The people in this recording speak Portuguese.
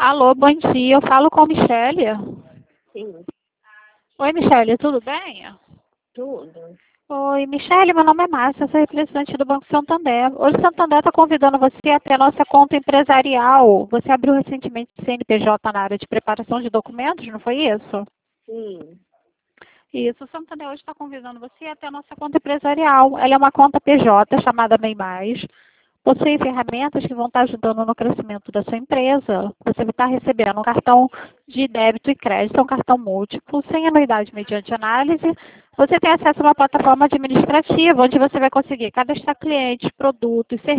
Alô, bom dia. Eu falo com a Michele. Sim, Oi, Michele, tudo bem? tudo. Oi, Michele, meu nome é Márcia, eu sou representante do Banco Santander. Hoje o Santander está convidando você a ter a nossa conta empresarial. Você abriu recentemente CNPJ na área de preparação de documentos, não foi isso? Sim. Isso, o Santander hoje está convidando você a ter a nossa conta empresarial. Ela é uma conta PJ chamada MEI Mais. Possui ferramentas que vão estar ajudando no crescimento da sua empresa. Você vai estar recebendo um cartão de débito e crédito, um cartão múltiplo, sem anuidade mediante análise. Você tem acesso a uma plataforma administrativa, onde você vai conseguir cadastrar clientes, produtos, serviços.